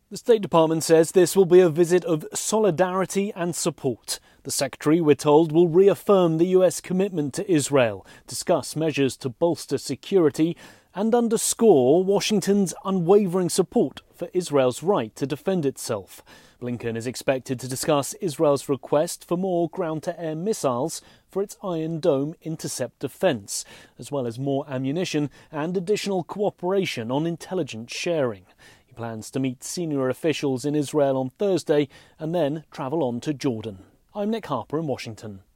The State Department says this will be a visit of solidarity and support. The Secretary, we're told, will reaffirm the US commitment to Israel, discuss measures to bolster security and underscore Washington's unwavering support for Israel's right to defend itself. Blinken is expected to discuss Israel's request for more ground-to-air missiles for its Iron Dome intercept defence, as well as more ammunition and additional cooperation on intelligence sharing. He plans to meet senior officials in Israel on Thursday and then travel on to Jordan. I'm Nick Harper in Washington.